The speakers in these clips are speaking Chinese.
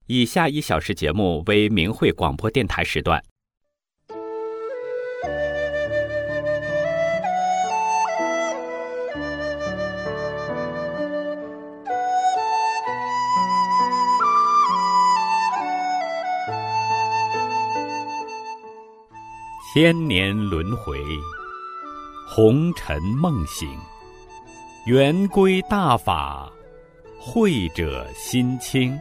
以下1小时节目为明慧广播电台时段。千年轮回，红尘梦醒，圆规大法，慧者心清。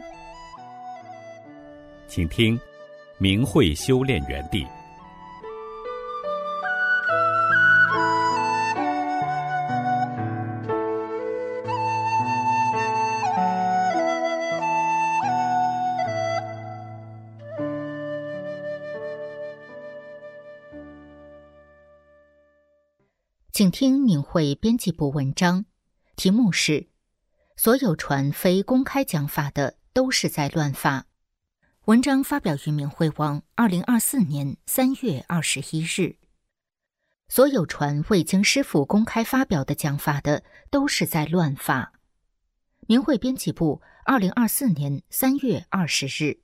请听明慧修炼园地。 请听明慧编辑部文章，题目是所有传非公开讲法的都是在乱发。文章发表于明慧网2024年3月21日。所有传未经师父公开发表的讲法的都是在乱发。明慧编辑部2024年3月20日。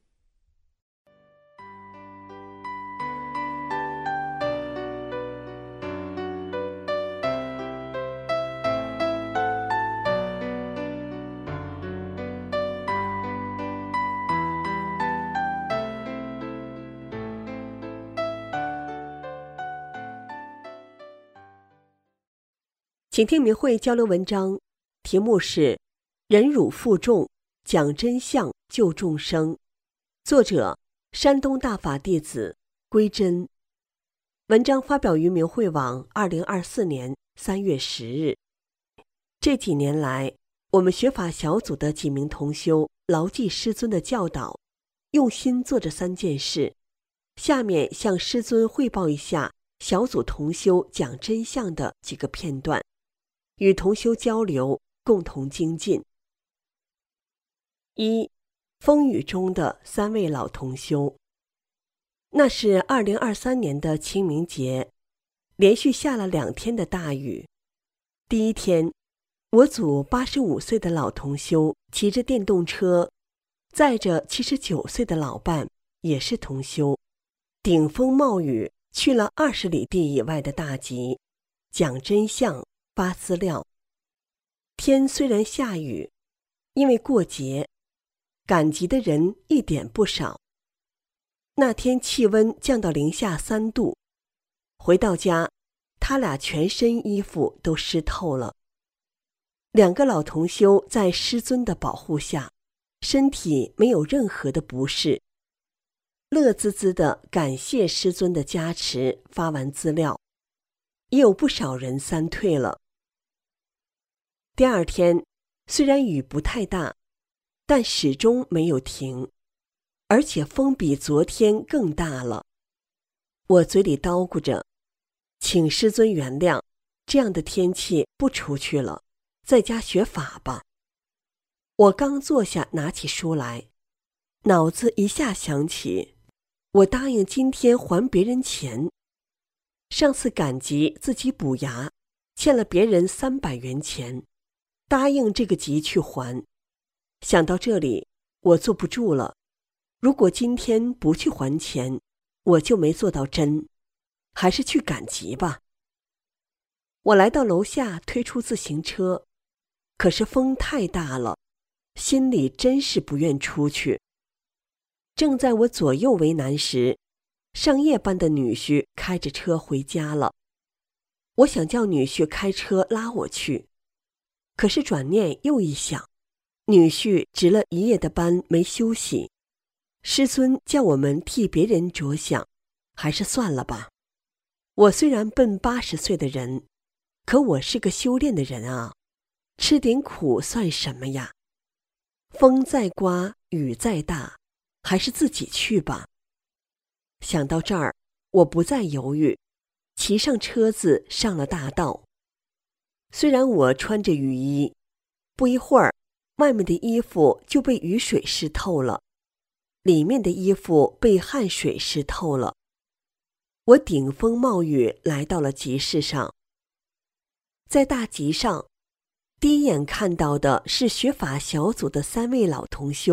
请听明慧交流文章，题目是忍辱负重，讲真相救众生，作者山东大法弟子归真。文章发表于明慧网2024年3月10日。这几年来，我们学法小组的几名同修牢记师尊的教导，用心做着3件事。下面向师尊汇报一下小组同修讲真相的几个片段，与同修交流，共同精进。1. 风雨中的3位老同修。那是2023年的清明节，连续下了2天的大雨。第一天，我组85岁的老同修骑着电动车，载着79岁的老伴，也是同修，顶风冒雨去了20里地以外的大集，讲真相，发资料。天虽然下雨，因为过节，赶集的人一点不少。那天气温降到零下3度，回到家，他俩全身衣服都湿透了。2个老同修在师尊的保护下，身体没有任何的不适，乐滋滋地感谢师尊的加持，发完资料，也有不少人3退了。第二天，虽然雨不太大，但始终没有停，而且风比昨天更大了。我嘴里叨咕着，请师尊原谅，这样的天气不出去了，在家学法吧。我刚坐下拿起书来，脑子一下想起，我答应今天还别人钱。上次赶集自己补牙，欠了别人300元钱，答应这个集去还。想到这里，我坐不住了。如果今天不去还钱，我就没做到真，还是去赶集吧。我来到楼下推出自行车，可是风太大了，心里真是不愿出去。正在我左右为难时，上夜班的女婿开着车回家了。我想叫女婿开车拉我去，可是转念又一想，女婿值了1夜的班没休息，师尊叫我们替别人着想，还是算了吧。我虽然奔80岁的人，可我是个修炼的人啊，吃点苦算什么呀？风再刮，雨再大，还是自己去吧。想到这儿，我不再犹豫，骑上车子上了大道。虽然我穿着雨衣，不一会儿，外面的衣服就被雨水湿透了，里面的衣服被汗水湿透了。我顶风冒雨来到了集市上。在大集上，第一眼看到的是学法小组的3位老同修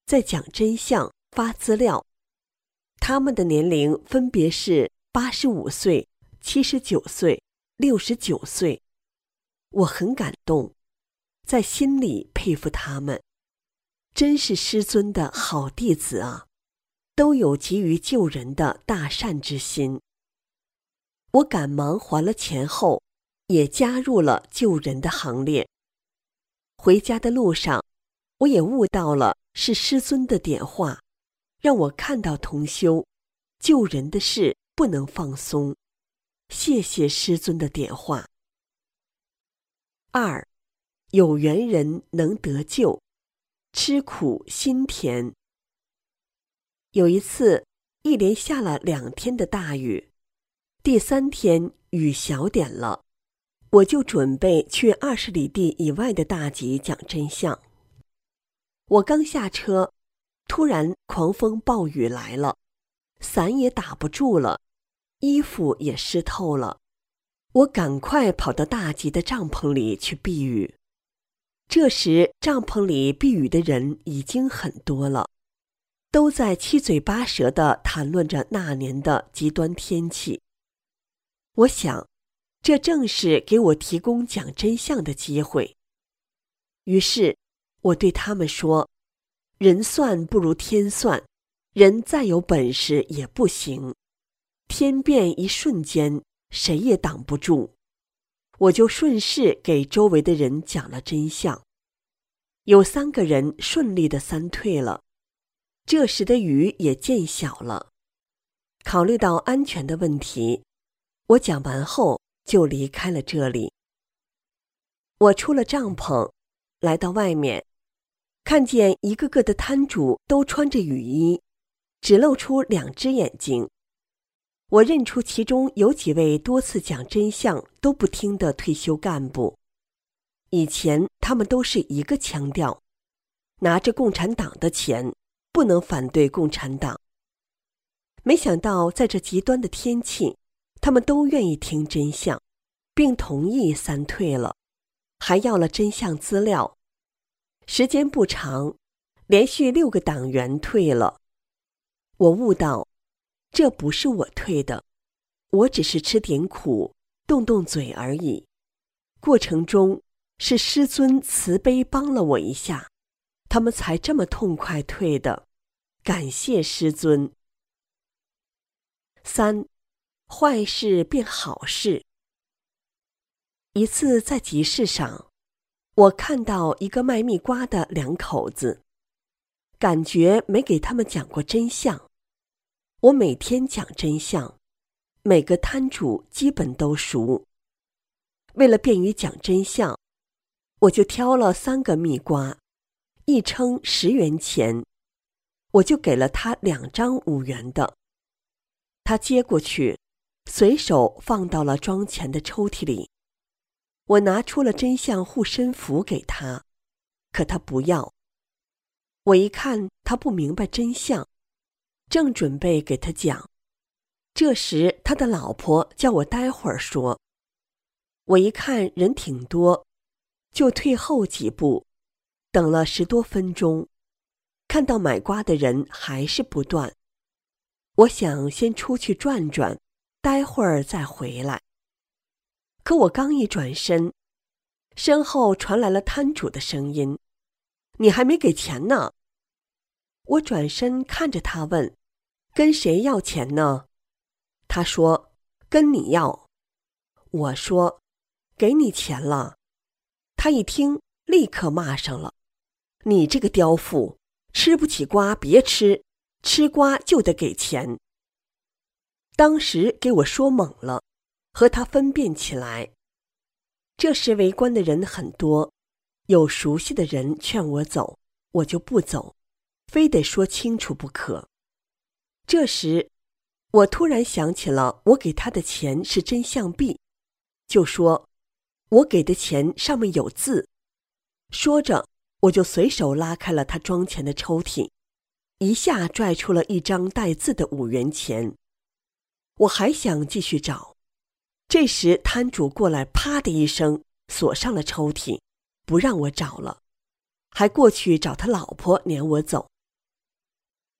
在讲真相发资料，他们的年龄分别是85岁、79岁、69岁。我很感动，在心里佩服他们，真是师尊的好弟子啊，都有急于救人的大善之心。我赶忙还了钱后，也加入了救人的行列。回家的路上，我也悟到了是师尊的点化，让我看到同修救人的事不能放松。谢谢师尊的点化。2. 有缘人能得救，吃苦心甜。有一次，一连下了2天的大雨，第3天雨小点了，我就准备去20里地以外的大集讲真相。我刚下车，突然狂风暴雨来了，伞也打不住了，衣服也湿透了。我赶快跑到大集的帐篷里去避雨。这时帐篷里避雨的人已经很多了，都在七嘴八舌地谈论着那年的极端天气。我想，这正是给我提供讲真相的机会。于是我对他们说，人算不如天算，人再有本事也不行，天变一瞬间，谁也挡不住。我就顺势给周围的人讲了真相。有3个人顺利地散退了，这时的雨也渐小了。考虑到安全的问题，我讲完后就离开了这里。我出了帐篷，来到外面，看见一个个的摊主都穿着雨衣，只露出2只眼睛。我认出其中有几位多次讲真相都不听的退休干部。以前他们都是一个腔调，拿着共产党的钱，不能反对共产党。没想到在这极端的天气，他们都愿意听真相，并同意散退了，还要了真相资料。时间不长，连续6个党员退了。我悟到，这不是我退的，我只是吃点苦，动动嘴而已。过程中是师尊慈悲帮了我一下，他们才这么痛快退的，感谢师尊。3. 坏事变好事。一次在集市上，我看到一个卖蜜瓜的2口子，感觉没给他们讲过真相。我每天讲真相，每个摊主基本都熟。为了便于讲真相，我就挑了3个蜜瓜，一称10元钱，我就给了他2张5元的。他接过去，随手放到了装钱的抽屉里。我拿出了真相护身符给他，可他不要。我一看他不明白真相，正准备给他讲，这时他的老婆叫我待会儿说。我一看人挺多，就退后几步，等了10多分钟，看到买瓜的人还是不断。我想先出去转转，待会儿再回来。可我刚一转身，身后传来了摊主的声音：“你还没给钱呢。”我转身看着他问：“跟谁要钱呢？”他说：“跟你要。”我说：“给你钱了。”他一听立刻骂上了：“你这个刁妇，吃不起瓜别吃，吃瓜就得给钱。”当时给我说懵了，和他分辨起来。这时围观的人很多，有熟悉的人劝我走，我就不走，非得说清楚不可。这时我突然想起了我给他的钱是真相币，就说：“我给的钱上面有字。”说着我就随手拉开了他装钱的抽屉，一下拽出了一张带字的5元钱。我还想继续找，这时摊主过来，啪的一声锁上了抽屉，不让我找了，还过去找他老婆撵我走。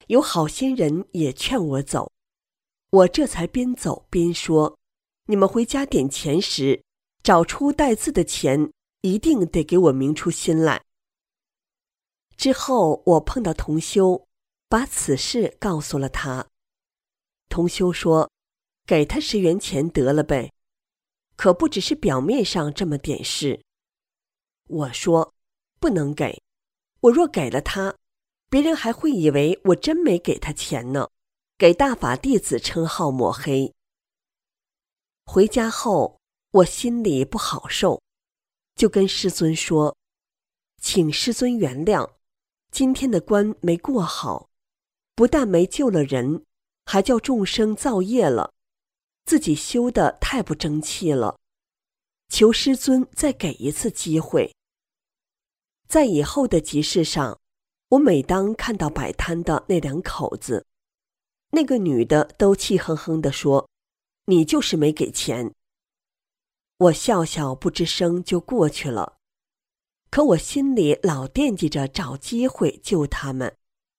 有好心人也劝我走，我这才边走边说，你们回家点钱时，找出带字的钱，一定得给我明出心来。之后我碰到同修，把此事告诉了他。同修说，给他10元钱得了呗，可不只是表面上这么点事。我说，不能给，我若给了他，别人还会以为我真没给他钱呢，给大法弟子称号抹黑。回家后，我心里不好受，就跟师尊说，请师尊原谅，今天的关没过好，不但没救了人，还叫众生造业了，自己修得太不争气了，求师尊再给一次机会。在以后的集市上，我每当看到摆摊的那2口子，那个女的都气哼哼地说，你就是没给钱。我笑笑不吱声就过去了，可我心里老惦记着找机会救他们。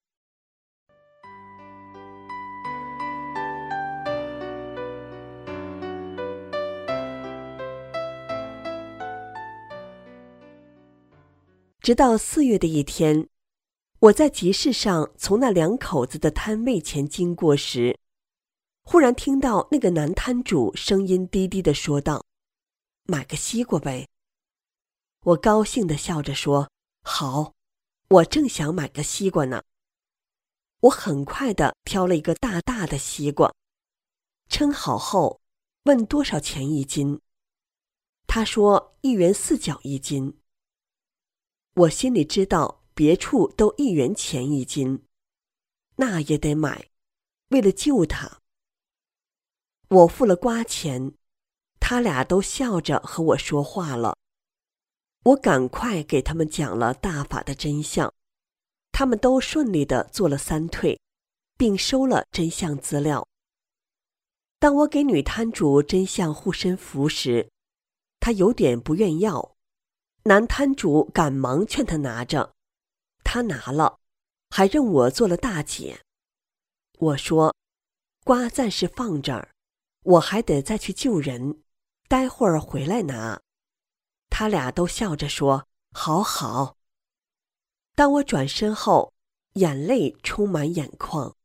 直到4月的一天，我在集市上从那2口子的摊位前经过时，忽然听到那个男摊主声音低低地说道，买个西瓜呗。我高兴地笑着说，好，我正想买个西瓜呢。我很快地挑了一个大大的西瓜，称好后问多少钱一斤，他说1元4角一斤。我心里知道别处都1元钱一斤，那也得买，为了救他。我付了瓜钱，他俩都笑着和我说话了。我赶快给他们讲了大法的真相，他们都顺利地做了3退，并收了真相资料。当我给女摊主真相护身符时，她有点不愿要，男摊主赶忙劝他拿着，他拿了，还认我做了大姐。我说，瓜暂时放这儿，我还得再去救人，待会儿回来拿。他俩都笑着说，好好。当我转身后，眼泪充满眼眶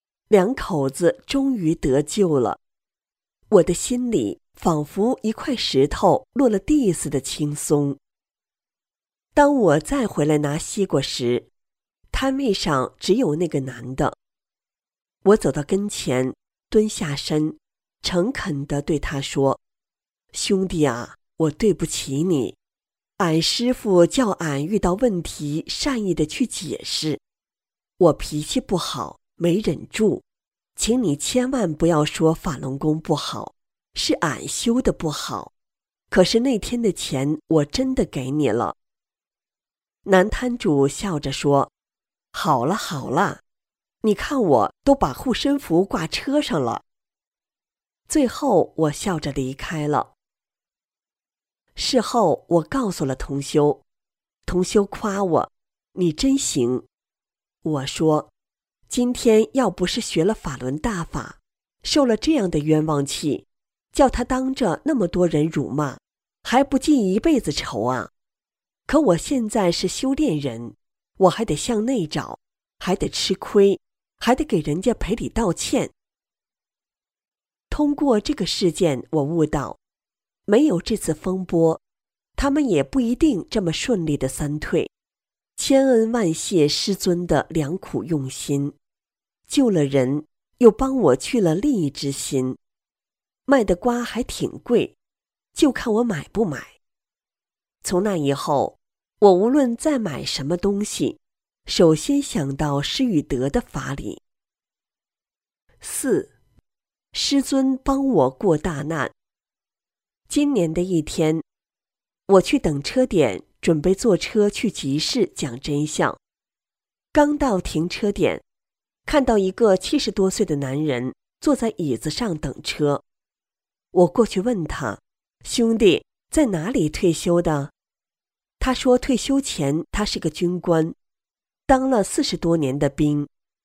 ，2口子终于得救了。我的心里仿佛一块石头落了地似的轻松。当我再回来拿西瓜时，摊位上只有那个男的。我走到跟前，蹲下身，诚恳地对他说，兄弟啊，我对不起你，俺师父叫俺遇到问题善意地去解释，我脾气不好，没忍住，请你千万不要说法轮功不好，是俺修的不好，可是那天的钱我真的给你了。男摊主笑着说，好了好了，你看我都把护身符挂车上了。最后我笑着离开了。事后我告诉了同修，同修夸我，你真行。我说，今天要不是学了法轮大法，受了这样的冤枉气，叫他当着那么多人辱骂，还不记一辈子仇啊。可我现在是修炼人，我还得向内找，还得吃亏，还得给人家赔礼道歉。通过这个事件，我悟到，没有这次风波，他们也不一定这么顺利的3退。千恩万谢师尊的良苦用心，救了人，又帮我去了利益之心。卖的瓜还挺贵，就看我买不买。从那以后，我无论再买什么东西，首先想到施与德的法理。4. 师尊帮我过大难。今年的一天，我去等车点，准备坐车去集市讲真相。刚到停车点，看到一个70多岁的男人坐在椅子上等车。我过去问他，兄弟，在哪里退休的？他说退休前他是个军官，当了40多年的兵。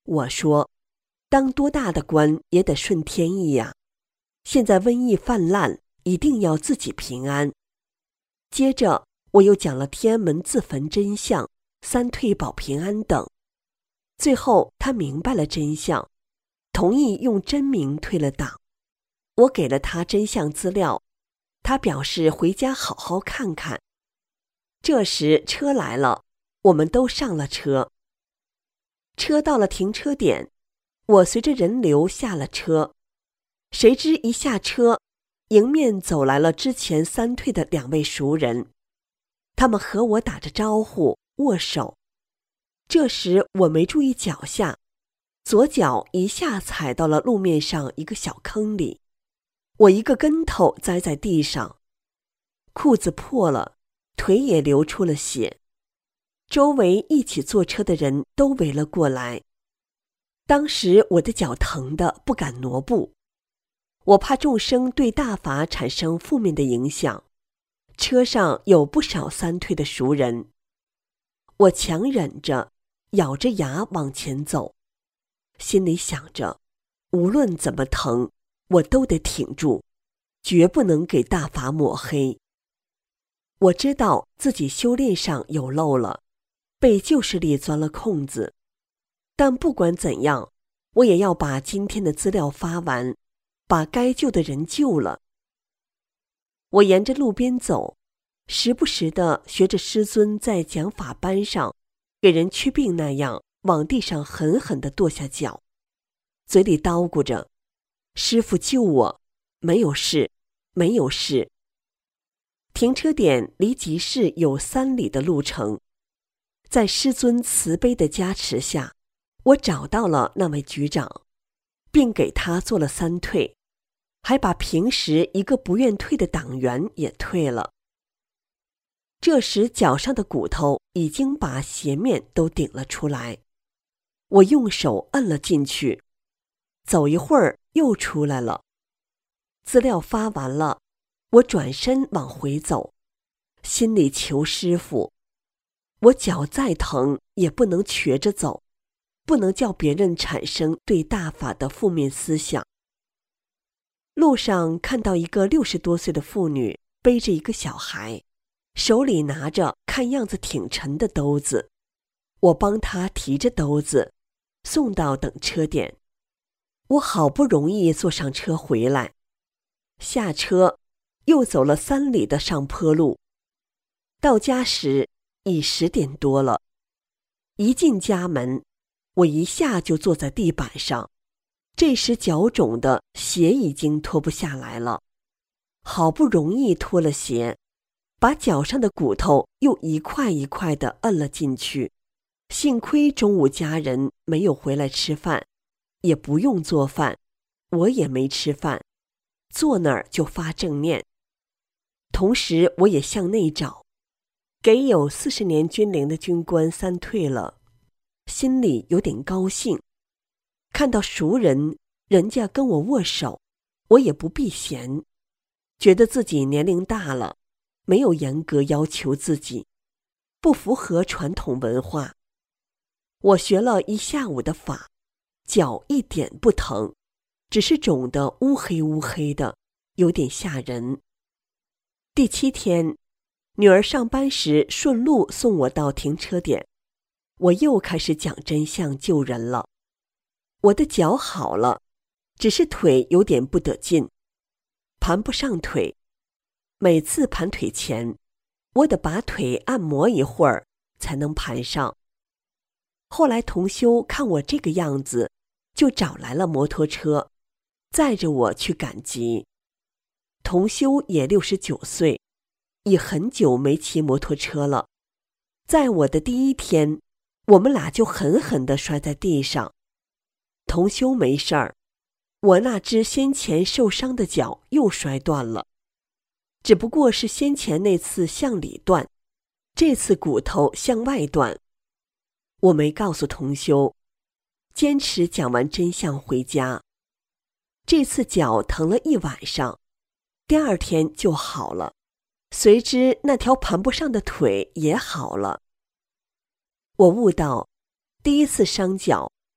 我说，当多大的官也得顺天意呀。现在瘟疫泛滥，一定要自己平安。接着我又讲了天安门自焚真相、三退保平安等。最后他明白了真相，同意用真名退了党。我给了他真相资料，他表示回家好好看看。这时车来了，我们都上了车。车到了停车点，我随着人流下了车。谁知一下车，迎面走来了之前三退的2位熟人，他们和我打着招呼，握手。这时我没注意脚下，左脚一下踩到了路面上一个小坑里，我一个跟头栽在地上，裤子破了，腿也流出了血。周围一起坐车的人都围了过来。当时我的脚疼得不敢挪步，我怕众生对大法产生负面的影响。车上有不少三退的熟人，我强忍着，咬着牙往前走，心里想着，无论怎么疼，我都得挺住，绝不能给大法抹黑。我知道自己修炼上有漏了，被旧势力钻了空子，但不管怎样，我也要把今天的资料发完，把该救的人救了。我沿着路边走，时不时地学着师尊在讲法班上给人驱病那样，往地上狠狠地跺下脚，嘴里叨咕着：“师父救我，没有事，没有事。”停车点离集市有3里的路程，在师尊慈悲的加持下，我找到了那位局长，并给他做了3退，还把平时一个不愿退的党员也退了。这时脚上的骨头已经把鞋面都顶了出来，我用手摁了进去，走一会儿又出来了。资料发完了，我转身往回走，心里求师父，我脚再疼也不能瘸着走，不能叫别人产生对大法的负面思想。路上看到一个60多岁的妇女背着一个小孩，手里拿着看样子挺沉的兜子，我帮她提着兜子送到等车点。我好不容易坐上车回来，下车又走了3里的上坡路，到家时已10点多了。一进家门，我一下就坐在地板上，这时脚肿的鞋已经脱不下来了，好不容易脱了鞋，把脚上的骨头又一块一块地摁了进去。幸亏中午家人没有回来吃饭，也不用做饭，我也没吃饭，坐那儿就发正念。同时我也向内找，给有40年军龄的军官3退了，心里有点高兴。看到熟人，人家跟我握手，我也不避嫌，觉得自己年龄大了，没有严格要求自己，不符合传统文化。我学了1下午的法，脚一点不疼，只是肿得乌黑乌黑的，有点吓人。第7天，女儿上班时顺路送我到停车点，我又开始讲真相救人了。我的脚好了，只是腿有点不得劲，盘不上腿。每次盘腿前，我得把腿按摩一会儿才能盘上。后来同修看我这个样子，就找来了摩托车，载着我去赶集。同修也69岁，已很久没骑摩托车了。在我的第1天，我们俩就狠狠地摔在地上。同修没事儿，我那只先前受伤的脚又摔断了，只不过是先前那次向里断，这次骨头向外断。我没告诉同修，坚持讲完真相回家。这次脚疼了1晚上，第2天就好了，随之那条盘不上的腿也好了。我悟到，第1次伤脚，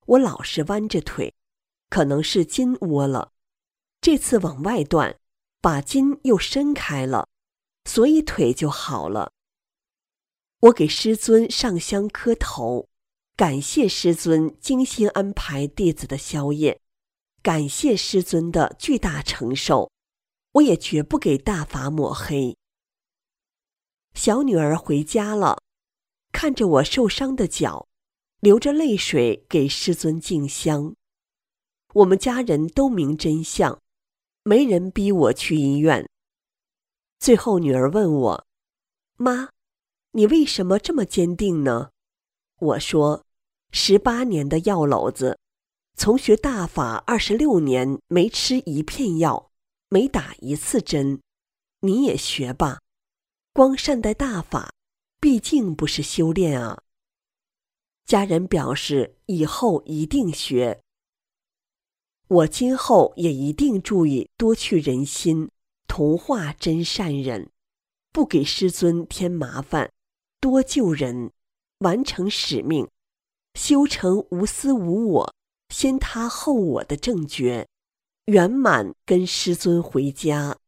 我老是弯着腿，可能是筋窝了。这次往外断，把筋又伸开了，所以腿就好了。我给师尊上香磕头，感谢师尊精心安排弟子的宵夜，感谢师尊的巨大承受，我也绝不给大法抹黑。小女儿回家了，看着我受伤的脚，流着泪水给师尊敬香。我们家人都明真相，没人逼我去医院。最后女儿问我，妈，你为什么这么坚定呢？我说，18年的药篓子，从学大法26年没吃一片药，没打一次针。你也学吧，光善待大法，毕竟不是修炼啊。家人表示以后一定学。我今后也一定注意多去人心，同化真善人，不给师尊添麻烦，多救人，完成使命，修成无私无我，先他后我的正觉，圆满跟师尊回家。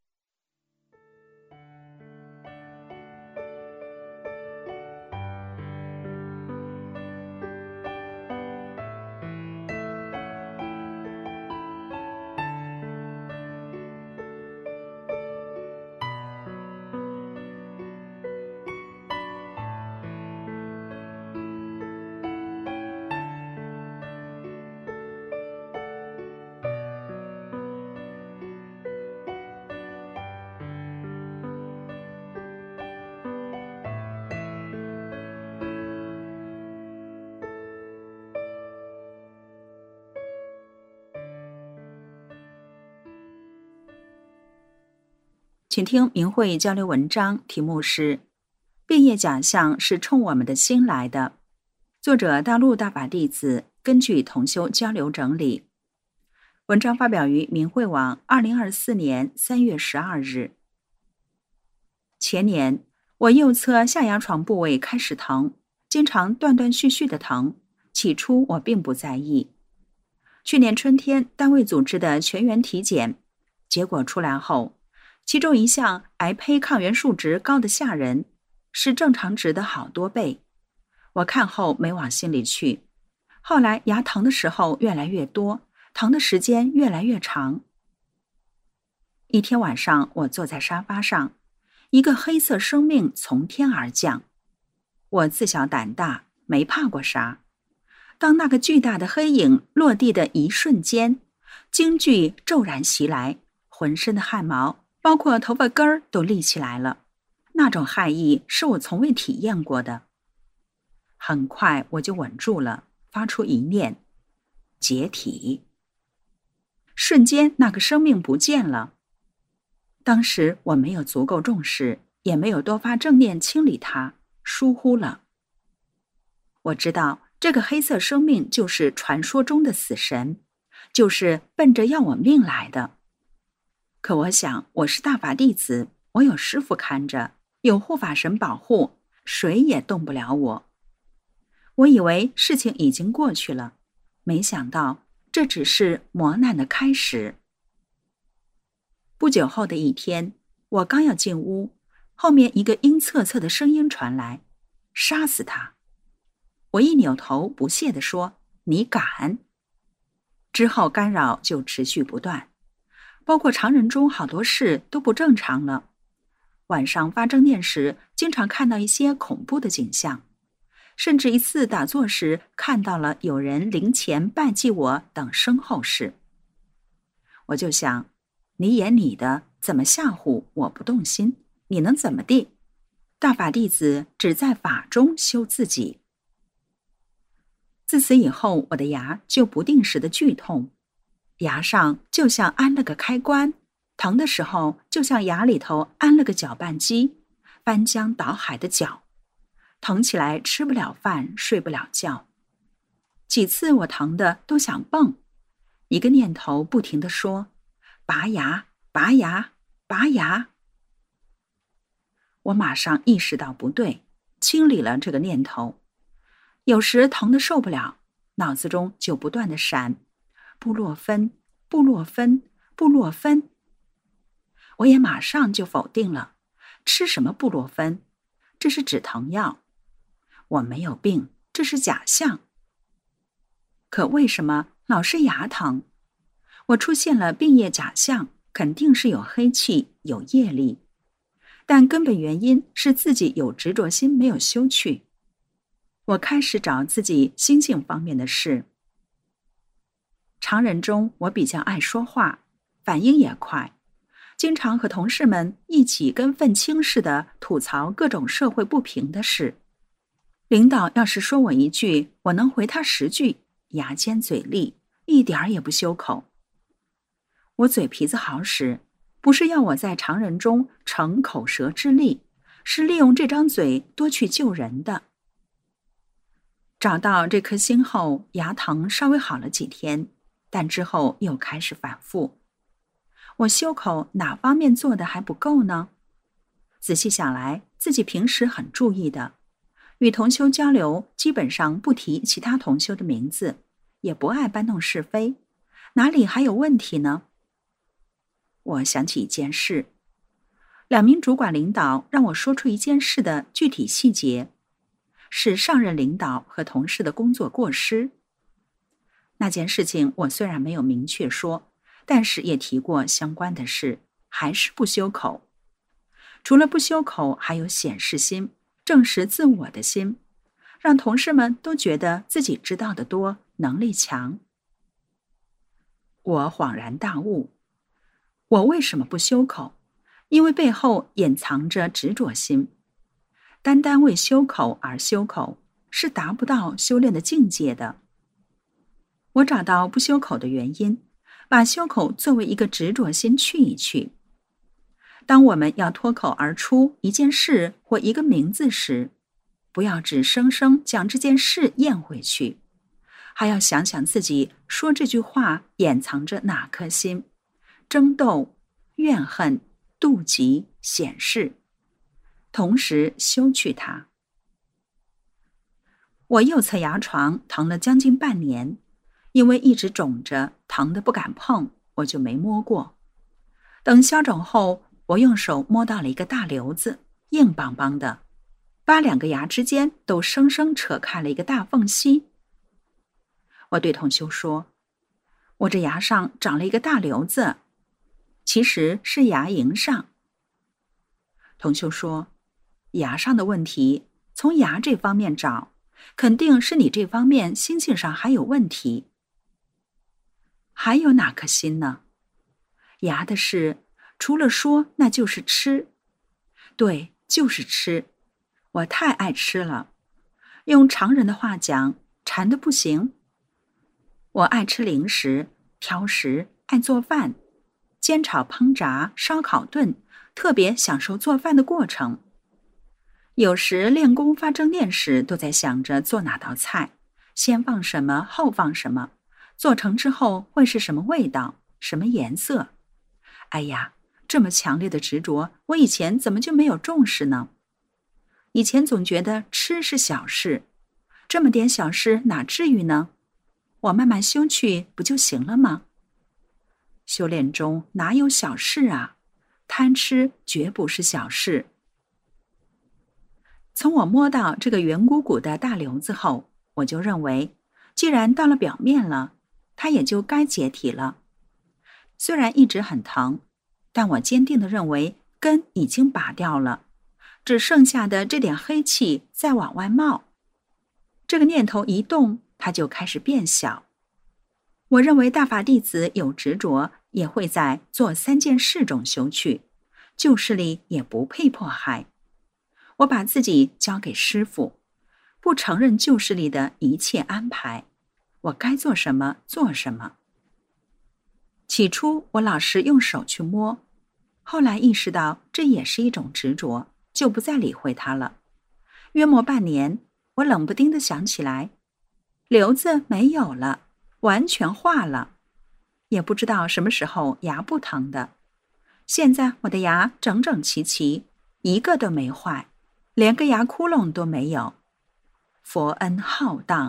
请听明慧交流文章，题目是《变业假象是冲我们的心来的》，作者大陆大法弟子，根据同修交流整理。文章发表于明慧网2024年3月12日。前年，我右侧下牙床部位开始疼，经常断断续续的疼，起初我并不在意。去年春天单位组织的全员体检，结果出来后，其中一项癌胚抗原数值高得吓人，是正常值的好多倍。我看后没往心里去，后来牙疼的时候越来越多，疼的时间越来越长。一天晚上，我坐在沙发上，一个黑色生命从天而降。我自小胆大，没怕过啥。当那个巨大的黑影落地的一瞬间，惊惧骤然袭来，浑身的汗毛包括头发根儿都立起来了，那种骇意是我从未体验过的。很快我就稳住了，发出一念：解体。瞬间那个生命不见了。当时我没有足够重视，也没有多发正念清理它，疏忽了。我知道这个黑色生命就是传说中的死神，就是奔着要我命来的。可我想，我是大法弟子，我有师父看着，有护法神保护，谁也动不了我。我以为事情已经过去了，没想到这只是磨难的开始。不久后的一天，我刚要进屋，后面一个阴恻恻的声音传来：杀死他！我一扭头，不屑地说：你敢？之后干扰就持续不断。包括常人中好多事都不正常了。晚上发正念时，经常看到一些恐怖的景象，甚至一次打坐时看到了有人灵前拜祭我等身后事。我就想，你演你的，怎么吓唬我不动心？你能怎么地？大法弟子只在法中修自己。自此以后，我的牙就不定时的剧痛。牙上就像安了个开关，疼的时候就像牙里头安了个搅拌机，翻江倒海的搅，疼起来吃不了饭，睡不了觉。几次我疼的都想蹦，一个念头不停地说：拔牙，拔牙，拔牙。我马上意识到不对，清理了这个念头。有时疼得受不了， 脑子中就不断地闪布洛芬、布洛芬、布洛芬。我也马上就否定了，吃什么布洛芬？这是止疼药。我没有病，这是假象。可为什么老是牙疼？我出现了病业假象，肯定是有黑气，有业力。但根本原因是自己有执着心没有修去。我开始找自己心性方面的事。常人中我比较爱说话，反应也快，经常和同事们一起跟愤青似的吐槽各种社会不平的事。领导要是说我一句，我能回他10句，牙尖嘴利，一点儿也不修口。我嘴皮子好使，不是要我在常人中逞口舌之力，是利用这张嘴多去救人的。找到这颗心后，牙疼稍微好了几天，但之后又开始反复。我修口哪方面做的还不够呢？仔细想来，自己平时很注意的，与同修交流基本上不提其他同修的名字，也不爱搬弄是非，哪里还有问题呢？我想起一件事，2名主管领导让我说出一件事的具体细节，是上任领导和同事的工作过失。那件事情我虽然没有明确说，但是也提过相关的事，还是不修口。除了不修口，还有显示心，证实自我的心，让同事们都觉得自己知道的多，能力强。我恍然大悟，我为什么不修口？因为背后隐藏着执着心。单单为修口而修口，是达不到修炼的境界的。我找到不修口的原因，把修口作为一个执着心去一去。当我们要脱口而出一件事或一个名字时，不要只生生将这件事咽回去，还要想想自己说这句话掩藏着哪颗心，争斗、怨恨、妒忌、显示，同时修去它。我右侧牙床疼了将近半年，因为一直肿着，疼得不敢碰，我就没摸过。等消肿后，我用手摸到了一个大瘤子，硬邦邦的，把2个牙之间都生生扯开了一个大缝隙。我对同修说，我这牙上长了一个大瘤子，其实是牙龈上。同修说，牙上的问题从牙这方面找，肯定是你这方面心性上还有问题。还有哪颗心呢？牙的事除了说，那就是吃。对，就是吃。我太爱吃了，用常人的话讲，馋得不行。我爱吃零食，挑食，爱做饭，煎炒烹炸烧烤炖，特别享受做饭的过程。有时练功发正念时，都在想着做哪道菜，先放什么，后放什么，做成之后会是什么味道，什么颜色。哎呀，这么强烈的执着，我以前怎么就没有重视呢？以前总觉得吃是小事，这么点小事哪至于呢？我慢慢修去不就行了吗？修炼中哪有小事啊？贪吃绝不是小事。从我摸到这个圆鼓鼓的大瘤子后，我就认为，既然到了表面了，它也就该解体了。虽然一直很疼，但我坚定地认为根已经拔掉了，只剩下的这点黑气在往外冒。这个念头一动，它就开始变小。我认为大法弟子有执着，也会在做3件事中修去，旧势力也不配迫害。我把自己交给师父，不承认旧势力的一切安排，我该做什么做什么。起初我老是用手去摸，后来意识到这也是一种执着，就不再理会它了。约莫半年，我冷不丁地想起来，瘤子没有了，完全化了，也不知道什么时候牙不疼的。现在我的牙整整齐齐，一个都没坏，连个牙窟窿都没有。佛恩浩荡，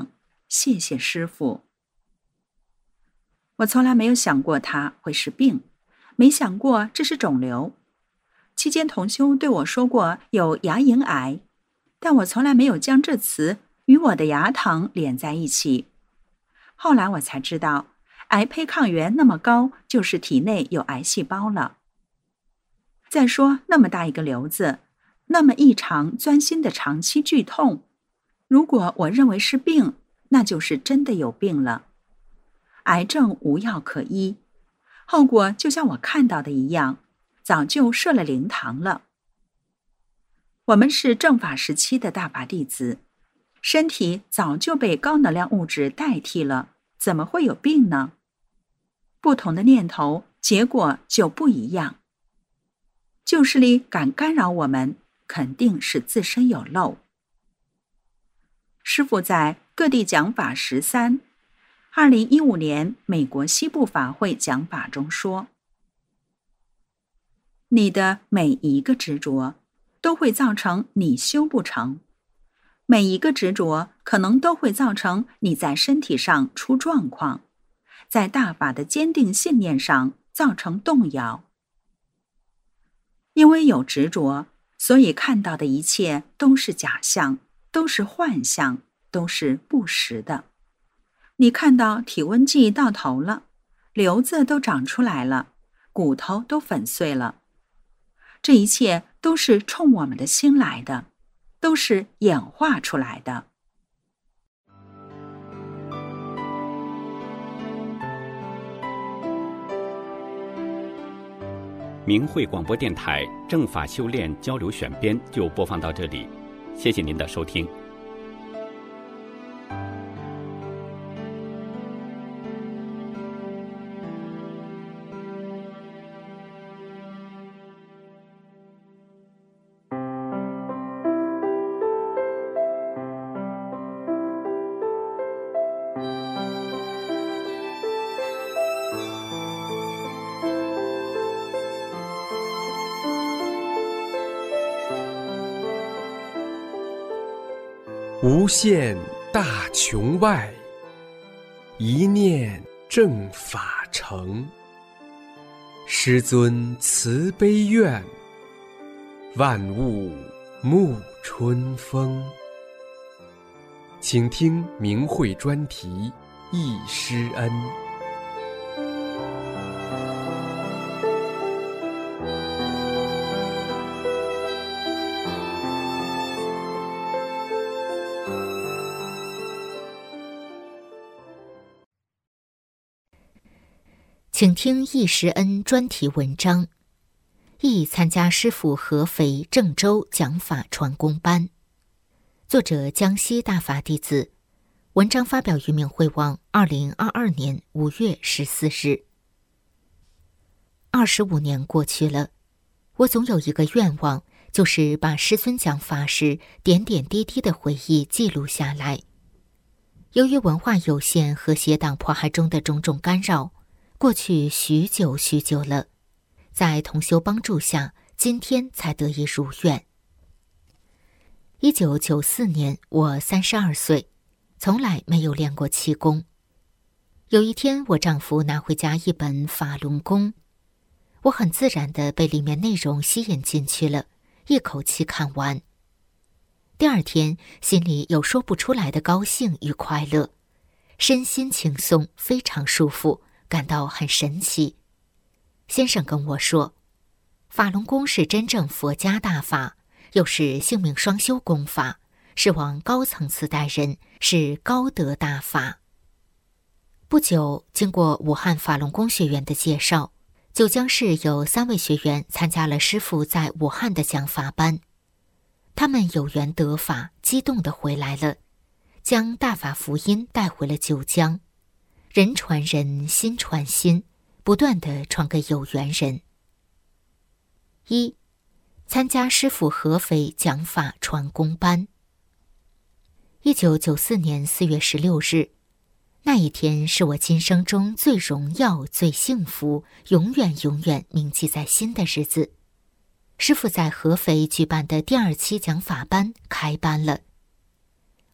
谢谢师父。我从来没有想过它会是病，没想过这是肿瘤。期间同修对我说过有牙龈癌，但我从来没有将这词与我的牙疼连在一起。后来我才知道，癌胚抗原那么高，就是体内有癌细胞了。再说那么大一个瘤子，那么异常钻心的长期剧痛，如果我认为是病，那就是真的有病了。癌症无药可医，后果就像我看到的一样，早就设了灵堂了。我们是正法时期的大法弟子，身体早就被高能量物质代替了，怎么会有病呢？不同的念头，结果就不一样。旧势力敢干扰我们，肯定是自身有漏。师父在各地讲法132015年美国西部法会讲法中说，你的每一个执着都会造成你修不成，每一个执着可能都会造成你在身体上出状况，在大法的坚定信念上造成动摇。因为有执着，所以看到的一切都是假象，都是幻象，都是不实的。你看到体温计到头了，瘤子都长出来了，骨头都粉碎了，这一切都是冲我们的心来的，都是演化出来的。 明慧广播电台正法修炼交流选编就播放到这里，谢谢您的收听。 无限大穹外，一念正法成。师尊慈悲愿，万物沐春风。请听明慧专题忆师恩。 请听忆师恩专题文章，忆参加师父合肥、郑州讲法传功班，作者江西大法弟子，文章发表于明慧网2022年5月14日。25年过去了，我总有一个愿望，就是把师尊讲法时点点滴滴的回忆记录下来。由于文化有限和邪党迫害中的种种干扰，过去许久了，在同修帮助下，今天才得以如愿。1994年，我32岁，从来没有练过气功。有一天，我丈夫拿回家一本法轮功，我很自然地被里面内容吸引进去了，一口气看完。第二天，心里有说不出来的高兴与快乐，身心轻松，非常舒服，感到很神奇。先生跟我说，法轮功是真正佛家大法，又是性命双修功法，是往高层次带人，是高德大法。不久，经过武汉法轮功学院的介绍，九江市有3位学员参加了师父在武汉的讲法班。他们有缘得法，激动地回来了，将大法福音带回了九江，人传人，心传心，不断地传给有缘人。1. 参加师父合肥讲法传功班。1994年4月16日，那一天是我今生中最荣耀、最幸福，永远铭记在心的日子。师父在合肥举办的第2期讲法班开班了。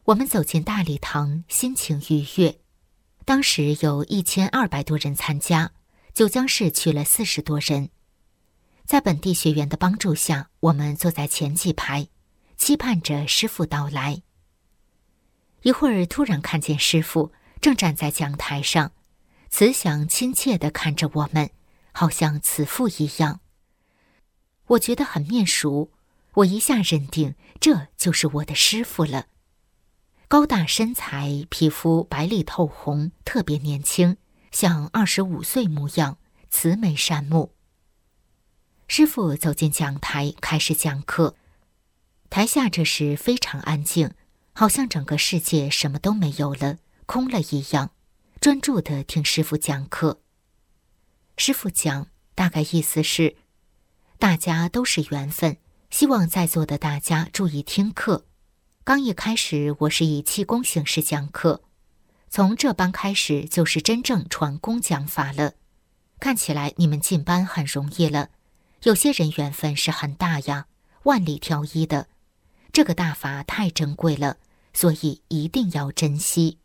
我们走进大礼堂，心情愉悦。当时有1200多人参加，九江市去了40多人。在本地学员的帮助下，我们坐在前几排，期盼着师父到来。一会儿突然看见师父正站在讲台上，慈祥亲切地看着我们，好像慈父一样。我觉得很面熟，我一下认定这就是我的师父了。高大身材，皮肤白里透红，特别年轻，像25岁模样，慈眉善目。师父走进讲台，开始讲课。台下这时非常安静，好像整个世界什么都没有了，空了一样，专注地听师父讲课。师父讲，大概意思是，大家都是缘分，希望在座的大家注意听课。刚一开始我是以气功形式讲课，从这班开始就是真正传功讲法了。看起来你们进班很容易了，有些人缘分是很大呀，万里挑一的。这个大法太珍贵了，所以一定要珍惜。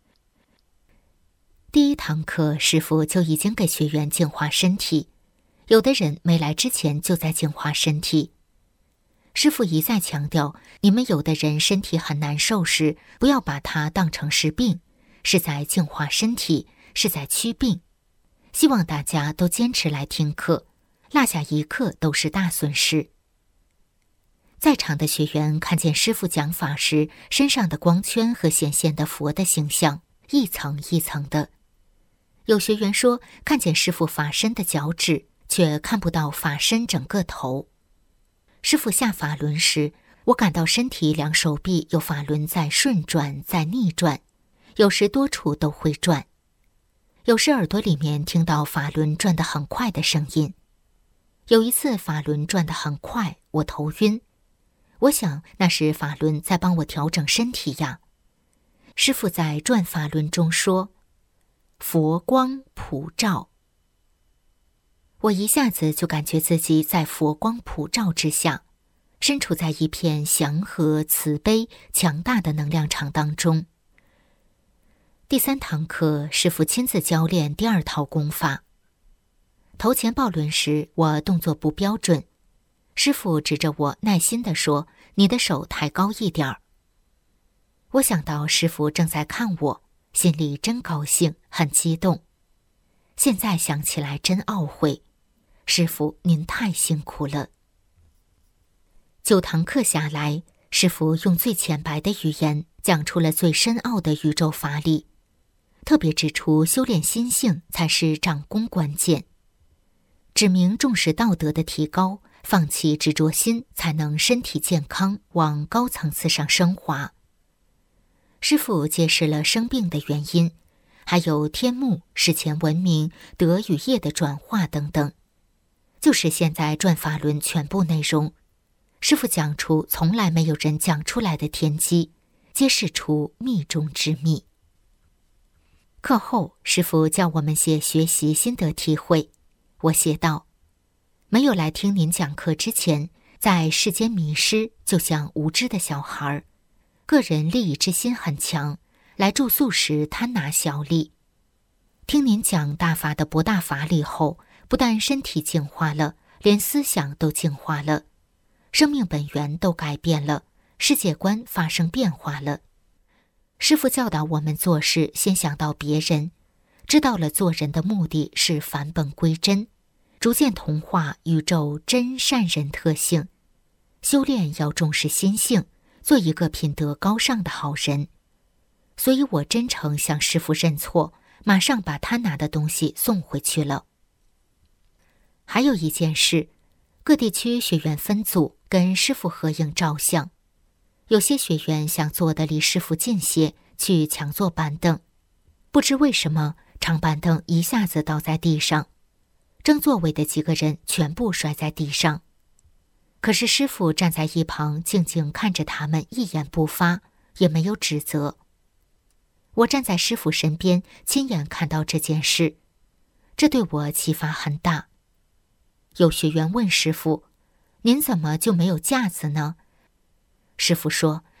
第1堂课，师父就已经给学员净化身体，有的人没来之前就在净化身体。师父一再强调，你们有的人身体很难受时，不要把它当成是病，是在净化身体，是在驱病。希望大家都坚持来听课，落下一课都是大损失。在场的学员看见师父讲法时，身上的光圈和显现的佛的形象，一层一层的。有学员说，看见师父法身的脚趾，却看不到法身整个头。师父下法轮时，我感到身体2手臂有法轮在顺转，在逆转，有时多处都会转，有时耳朵里面听到法轮转得很快的声音。有一次法轮转得很快，我头晕，我想那是法轮在帮我调整身体呀。师父在转法轮中说，佛光普照。我一下子就感觉自己在佛光普照之下，身处在一片祥和、慈悲、强大的能量场当中。第3堂课，师父亲自教练第2套功法。头前抱轮时，我动作不标准，师父指着我耐心地说，你的手抬高一点儿。我想到师父正在看我，心里真高兴，很激动。现在想起来真懊悔，师父您太辛苦了。9堂课下来，师父用最浅白的语言讲出了最深奥的宇宙法理，特别指出修炼心性才是掌功关键，指明重视道德的提高，放弃执着心，才能身体健康，往高层次上升华。师父揭示了生病的原因，还有天目、史前文明、德与业的转化等等，就是现在转法轮全部内容。师父讲出从来没有人讲出来的天机，揭示出秘中之秘。课后，师父叫我们写学习心得体会。我写道，没有来听您讲课之前，在世间迷失，就像无知的小孩，个人利益之心很强，来住宿时贪拿小利。听您讲大法的博大法理后，不但身体净化了，连思想都净化了，生命本源都改变了，世界观发生变化了。师父教导我们做事先想到别人，知道了做人的目的是返本归真，逐渐同化宇宙真善人特性。修炼要重视心性，做一个品德高尚的好人。所以我真诚向师父认错，马上把他拿的东西送回去了。还有一件事，各地区学员分组跟师父合影照相，有些学员想坐得离师父近些，去抢坐板凳，不知为什么长板凳一下子倒在地上，争座位的几个人全部摔在地上。可是师父站在一旁静静看着他们，一言不发，也没有指责。我站在师父身边，亲眼看到这件事，这对我启发很大。有学员问师父，您怎么就没有架子呢？师父说，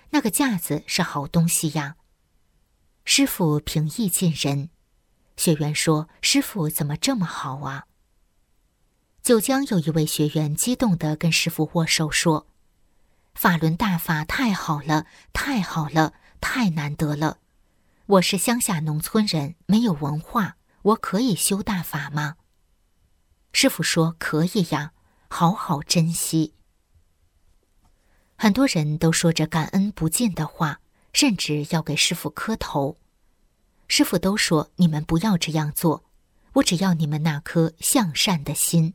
那个架子是好东西呀。师父平易近人。学员说，师父怎么这么好啊？九江有一位学员激动地跟师父握手说，法轮大法太好了，太好了，太难得了。我是乡下农村人，没有文化，我可以修大法吗？师父说，可以呀，好好珍惜。很多人都说着感恩不尽的话，甚至要给师父磕头。师父都说，你们不要这样做，我只要你们那颗向善的心。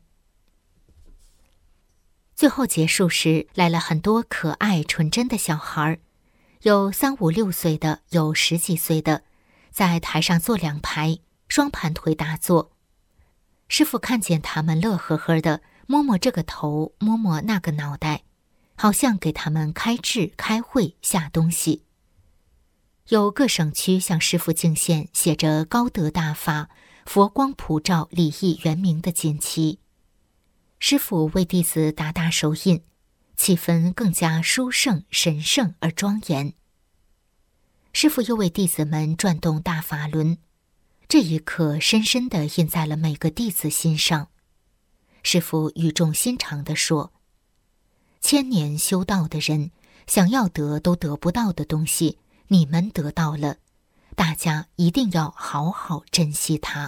最后结束时，来了很多可爱纯真的小孩，有3、5、6岁的，有10几岁的，在台上坐2排，双盘腿打坐。师父看见他们乐呵呵的，摸摸这个头，摸摸那个脑袋，好像给他们开智、开会、下东西。有各省区向师父敬献写着高德大法、佛光普照、礼义圆明的锦旗。师父为弟子打打手印，气氛更加殊胜、神圣而庄严。师父又为弟子们转动大法轮，这一刻深深地印在了每个弟子心上。师父语重心长地说：“1000年修道的人，想要得都得不到的东西，你们得到了，大家一定要好好珍惜它。”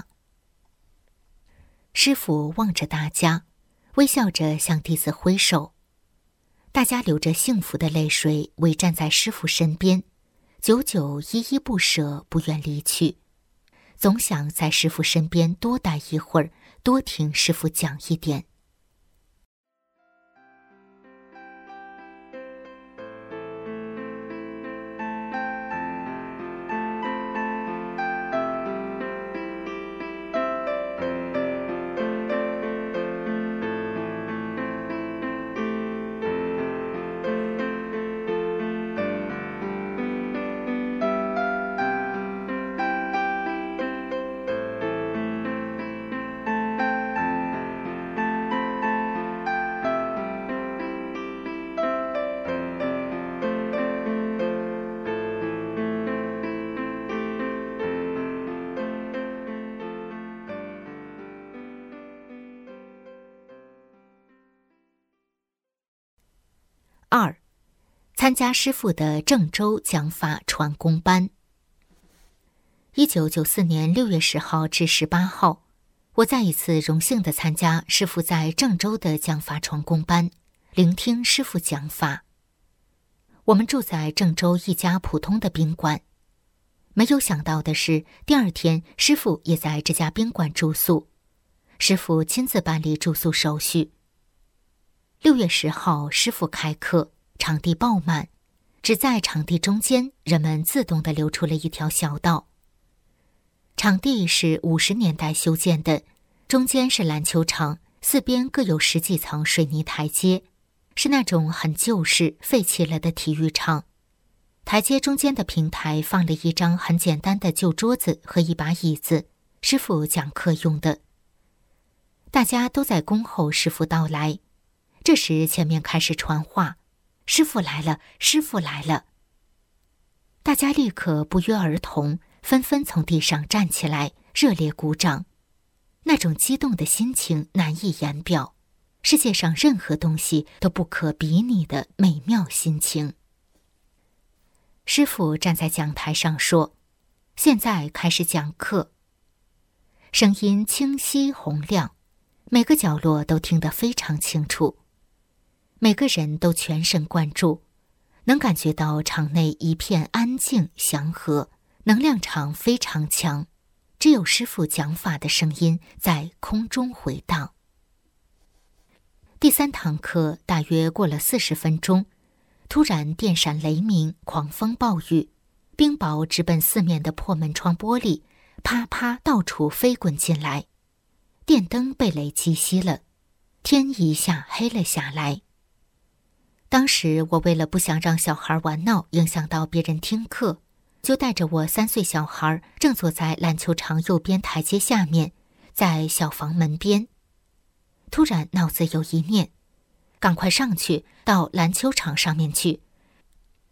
师父望着大家，微笑着向弟子挥手。大家流着幸福的泪水，围站在师父身边，久久依依不舍，不愿离去，总想在师父身边多待一会儿，多听师父讲一点。2. 参加师父的郑州讲法传功班。1994年6月10号至18号，我再一次荣幸地参加师父在郑州的讲法传功班，聆听师父讲法。我们住在郑州一家普通的宾馆，没有想到的是，第2天师父也在这家宾馆住宿，师父亲自办理住宿手续。6月10号，师父开课，场地爆满，只在场地中间，人们自动地留出了一条小道。场地是50年代修建的，中间是篮球场，四边各有10几层水泥台阶，是那种很旧式、废弃了的体育场。台阶中间的平台放了一张很简单的旧桌子和一把椅子，师父讲课用的。大家都在恭候师父到来。这时前面开始传话：“师父来了，师父来了。”大家立刻不约而同，纷纷从地上站起来，热烈鼓掌。那种激动的心情难以言表，世界上任何东西都不可比拟的美妙心情。师父站在讲台上说：“现在开始讲课。”声音清晰洪亮，每个角落都听得非常清楚。每个人都全神贯注，能感觉到场内一片安静祥和，能量场非常强，只有师父讲法的声音在空中回荡。第3堂课大约过了40分钟，突然电闪雷鸣，狂风暴雨，冰雹直奔四面的破门窗玻璃，啪啪到处飞滚进来，电灯被雷击熄了，天一下黑了下来。当时我为了不想让小孩玩闹影响到别人听课，就带着我3岁小孩正坐在篮球场右边台阶下面，在小房门边。突然脑子有一念，赶快上去到篮球场上面去。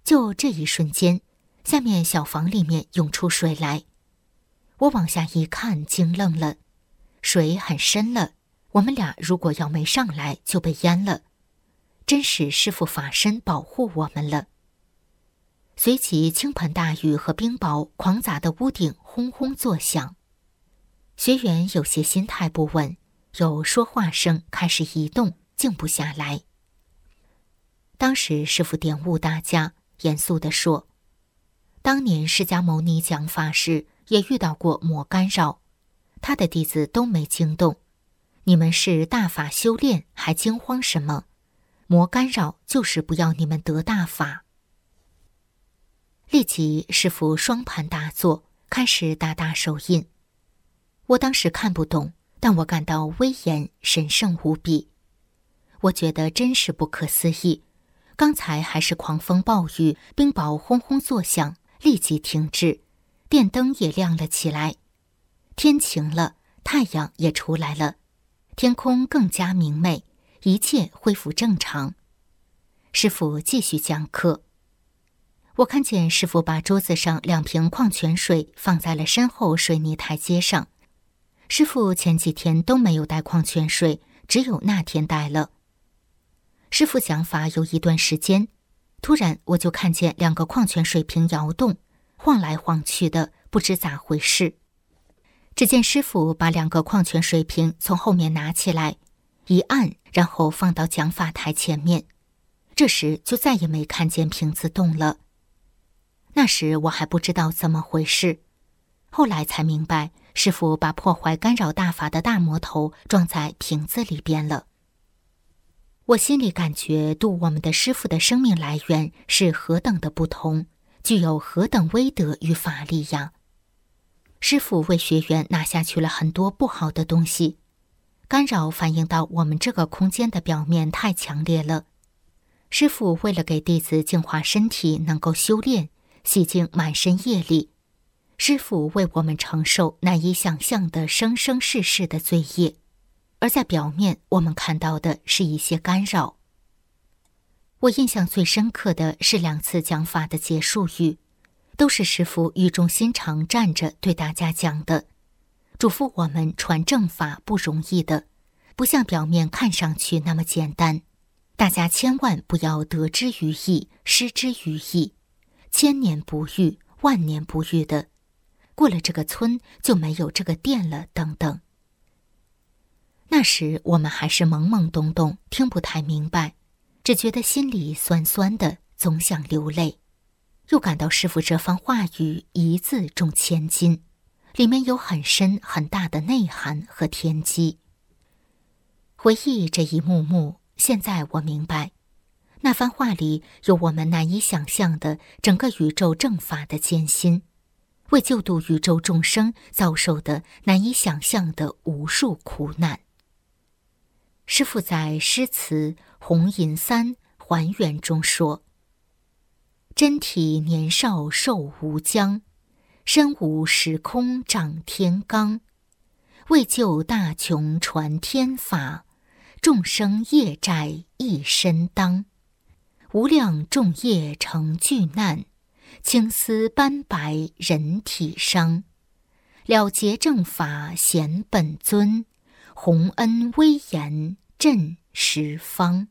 就这一瞬间，下面小房里面涌出水来。我往下一看，惊愣了，水很深了，我们俩如果要没上来就被淹了，真是师父法身保护我们了。随即倾盆大雨和冰雹狂砸的屋顶轰轰作响，学员有些心态不稳，有说话声开始移动，静不下来。当时师父点悟大家，严肃地说，当年释迦牟尼讲法时也遇到过魔干扰，他的弟子都没惊动，你们是大法修炼，还惊慌什么？魔干扰就是不要你们得大法。立即师父双盘打坐，开始打打手印。我当时看不懂，但我感到威严神圣无比。我觉得真是不可思议，刚才还是狂风暴雨，冰雹轰轰作响，立即停止，电灯也亮了起来，天晴了，太阳也出来了，天空更加明媚，一切恢复正常。师父继续讲课。我看见师父把桌子上2瓶矿泉水放在了身后水泥台阶上。师父前几天都没有带矿泉水，只有那天带了。师父讲法有一段时间，突然我就看见2个矿泉水瓶摇动，晃来晃去的，不知咋回事。只见师父把2个矿泉水瓶从后面拿起来，一按，然后放到讲法台前面。这时就再也没看见瓶子动了。那时我还不知道怎么回事，后来才明白，师父把破坏干扰大法的大魔头装在瓶子里边了。我心里感觉度我们的师父的生命来源是何等的不同，具有何等威德与法力呀！师父为学员拿下去了很多不好的东西，干扰反映到我们这个空间的表面太强烈了。师父为了给弟子净化身体，能够修炼洗净满身业力，师父为我们承受难以想象的生生世世的罪业，而在表面我们看到的是一些干扰。我印象最深刻的是2次讲法的结束语，都是师父语重心长站着对大家讲的，嘱咐我们传正法不容易的，不像表面看上去那么简单，大家千万不要得之于意，失之于意，千年不遇，万年不遇的，过了这个村就没有这个店了等等。那时我们还是懵懵懂懂，听不太明白，只觉得心里酸酸的，总想流泪。又感到师父这番话语一字重千金，里面有很深很大的内涵和天机。回忆这一幕幕，现在我明白，那番话里有我们难以想象的整个宇宙正法的艰辛，为救度宇宙众生遭受的难以想象的无数苦难。师父在诗词《红银三还原》中说，真体年少寿无疆，身无时空长天罡，为救大穷传天法，众生业债一身当，无量众业成巨难，青丝斑白人体伤，了结正法显本尊，洪恩威严震十方。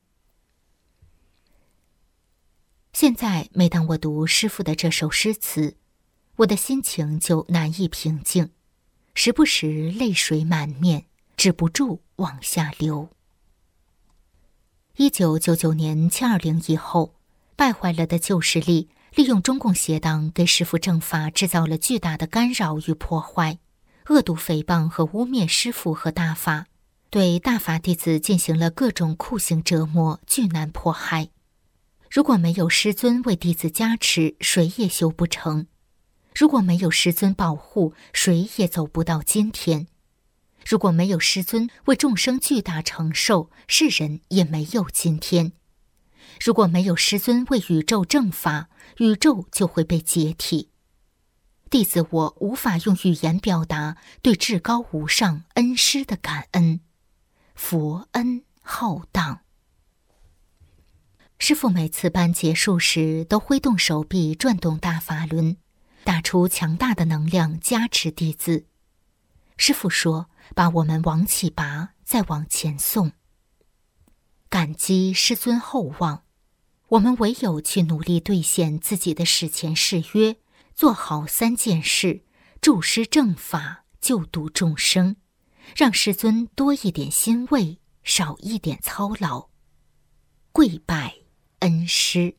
现在每当我读师父的这首诗词，我的心情就难以平静，时不时泪水满面，止不住往下流。1999年720以后，败坏了的旧势力利用中共邪党给师父正法制造了巨大的干扰与破坏，恶毒诽谤和污蔑师父和大法，对大法弟子进行了各种酷刑折磨、巨难迫害。如果没有师尊为弟子加持，谁也修不成；如果没有师尊保护，谁也走不到今天；如果没有师尊为众生巨大承受，世人也没有今天；如果没有师尊为宇宙正法，宇宙就会被解体。弟子我无法用语言表达对至高无上恩师的感恩，佛恩浩荡。 师父每次班结束时都挥动手臂转动大法轮，打出强大的能量加持弟子。师父说，把我们往起拔，再往前送。感激师尊厚望，我们唯有去努力兑现自己的史前誓约，做好3件事，助师正法，救度众生，让师尊多一点欣慰，少一点操劳。跪拜恩师。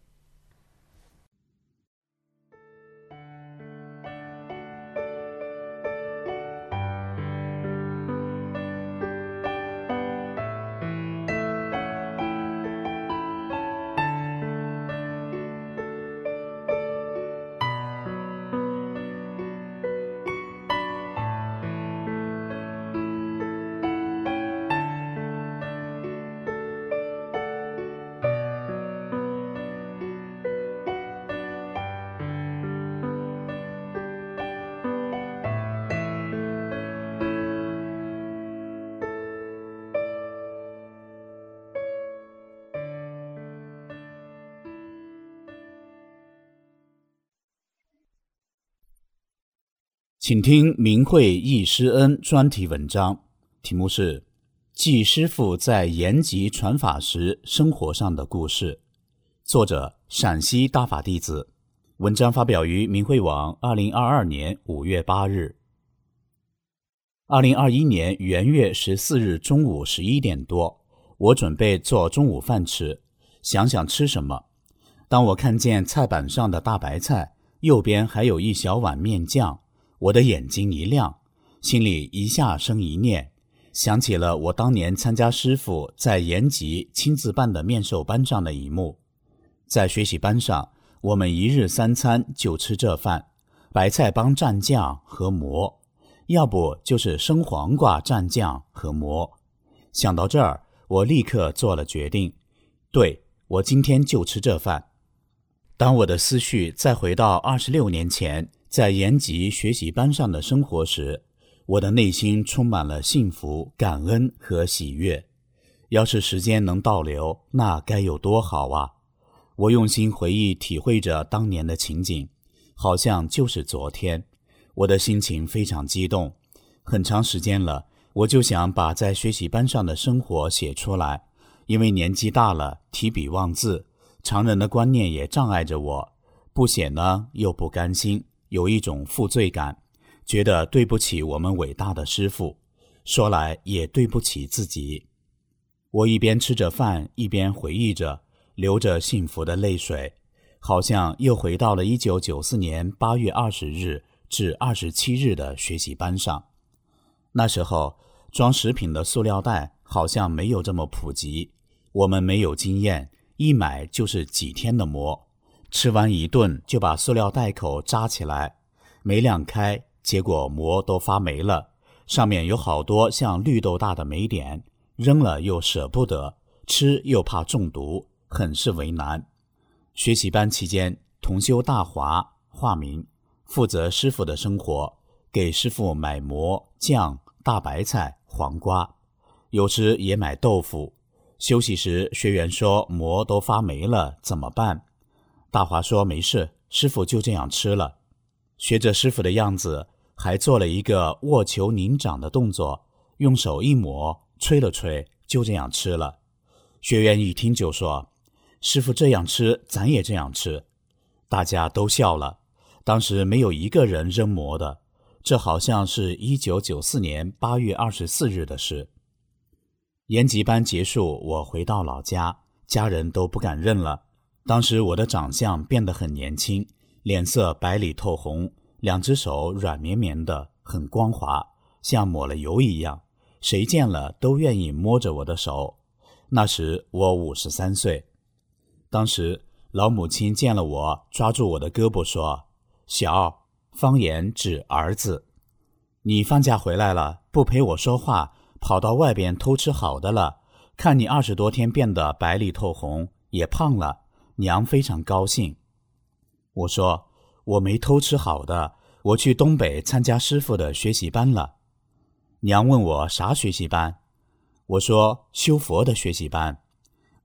请听明慧忆师恩专题文章，题目是记师父在延吉传法时生活上的故事，作者陕西大法弟子。文章发表于明慧网2022年5月8日。2021年元月14日中午11点多，我准备做中午饭吃，想吃什么。当我看见菜板上的大白菜，右边还有一小碗面酱，我的眼睛一亮，心里一下生一念，想起了我当年参加师父在延吉亲自办的面授班上的一幕。在学习班上，我们1日3餐就吃这饭，白菜帮蘸酱和馍，要不就是生黄瓜蘸酱和馍。想到这儿，我立刻做了决定，对，我今天就吃这饭。当我的思绪再回到26年前在延吉学习班上的生活时，我的内心充满了幸福、感恩和喜悦。要是时间能倒流，那该有多好啊！我用心回忆，体会着当年的情景，好像就是昨天。我的心情非常激动，很长时间了，我就想把在学习班上的生活写出来，因为年纪大了，提笔忘字，常人的观念也障碍着我，不写呢又不甘心，有一种负罪感，觉得对不起我们伟大的师父，说来也对不起自己。我一边吃着饭，一边回忆着，流着幸福的泪水，好像又回到了1994年8月20日至27日的学习班上。那时候装食品的塑料袋好像没有这么普及，我们没有经验，一买就是几天的馍，吃完一顿就把塑料袋口扎起来，没晾开，结果馍都发霉了，上面有好多像绿豆大的霉点，扔了又舍不得，吃又怕中毒，很是为难。学习班期间，同修大华化名，负责师父的生活，给师父买馍、酱、大白菜、黄瓜，有时也买豆腐。休息时，学员说馍都发霉了，怎么办？大华说没事，师父就这样吃了。学着师父的样子，还做了一个握球拧掌的动作，用手一抹，吹了吹，就这样吃了。学员一听就说，师父这样吃，咱也这样吃。大家都笑了，当时没有一个人扔馍的，这好像是1994年8月24日的事。延吉班结束，我回到老家，家人都不敢认了。当时我的长相变得很年轻，脸色白里透红，两只手软绵绵的，很光滑，像抹了油一样，谁见了都愿意摸着我的手。那时我53岁。当时老母亲见了我，抓住我的胳膊说，小，方言指儿子，你放假回来了，不陪我说话，跑到外边偷吃好的了，看你20多天变得白里透红，也胖了，娘非常高兴。我说，我没偷吃好的，我去东北参加师父的学习班了。娘问我啥学习班？我说修佛的学习班。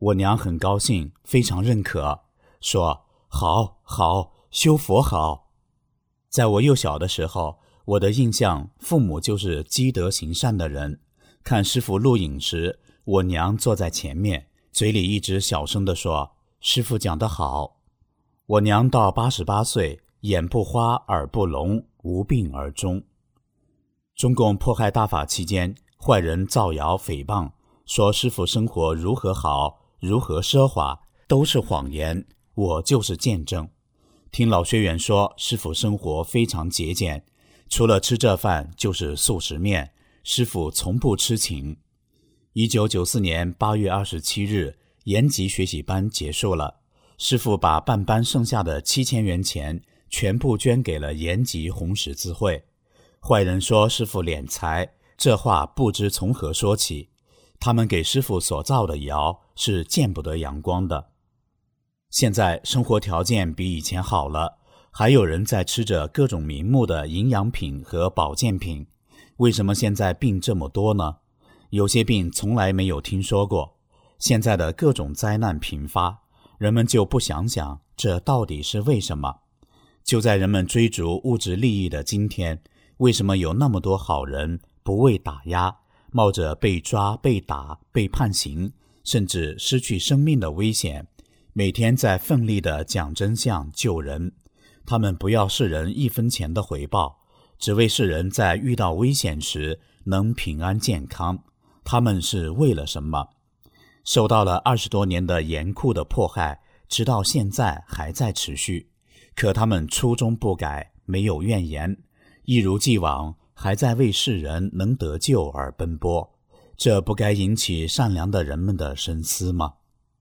我娘很高兴，非常认可，说好好，修佛好。在我幼小的时候，我的印象，父母就是积德行善的人。看师父录影时，我娘坐在前面，嘴里一直小声地说，师父讲得好。我娘到88岁，眼不花耳不聋，无病而终。中共迫害大法期间，坏人造谣诽谤，说师父生活如何好，如何奢华，都是谎言，我就是见证。听老学员说，师父生活非常节俭，除了吃这饭就是素食面，师父从不吃芹。1994年8月27日，延吉学习班结束了，师父把办班剩下的7000元钱全部捐给了延吉红十字会。坏人说师父敛财，这话不知从何说起。他们给师父所造的谣是见不得阳光的。现在生活条件比以前好了，还有人在吃着各种名目的营养品和保健品。为什么现在病这么多呢？有些病从来没有听说过。现在的各种灾难频发，人们就不想想这到底是为什么？就在人们追逐物质利益的今天，为什么有那么多好人不畏打压，冒着被抓、被打、被判刑，甚至失去生命的危险，每天在奋力地讲真相救人？他们不要世人1分钱的回报，只为世人在遇到危险时能平安健康。他们是为了什么？受到了20多年的严酷的迫害，直到现在还在持续。可他们初衷不改，没有怨言，一如既往，还在为世人能得救而奔波。这不该引起善良的人们的深思吗？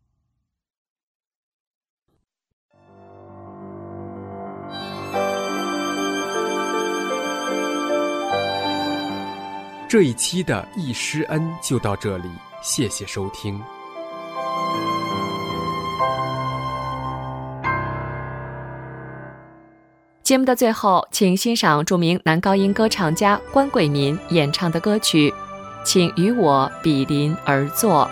这一期的忆师恩就到这里，谢谢收听。 节目的最后，请欣赏著名男高音歌唱家关贵民演唱的歌曲《请与我比邻而坐》。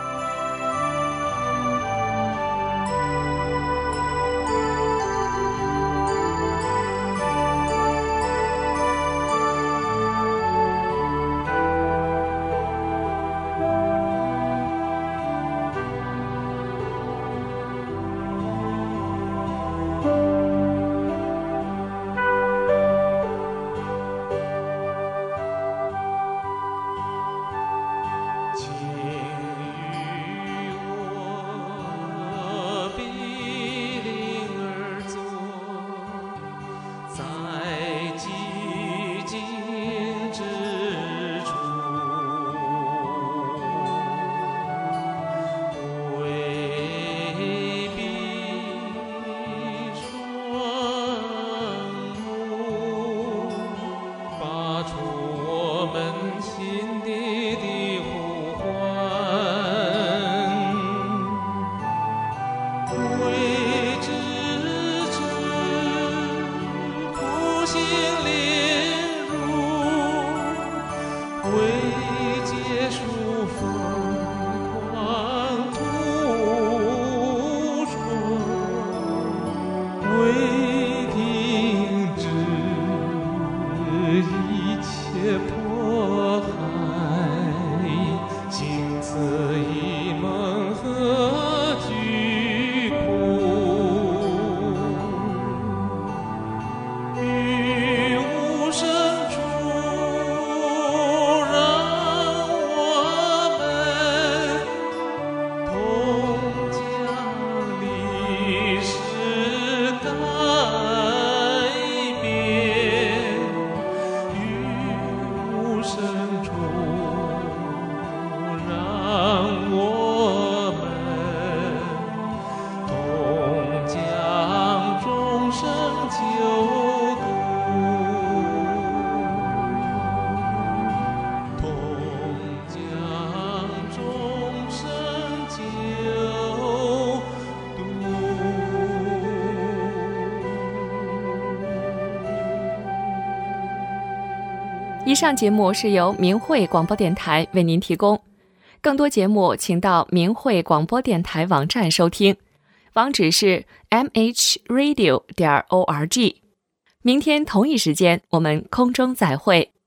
以上节目是由明慧广播电台为您提供。 更多节目请到明慧广播电台网站收听，网址是 mhradio.org。明天同一时间我们空中再会。